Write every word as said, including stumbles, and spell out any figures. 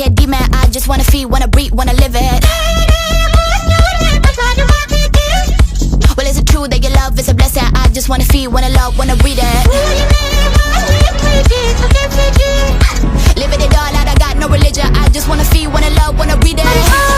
head, dime. I just wanna feel, wanna breathe, wanna live it. Well, is it true that your love is a blessing? I just wanna feel, wanna love, wanna read it. Living it all out, I got no religion. I just wanna feel, wanna love, wanna read it.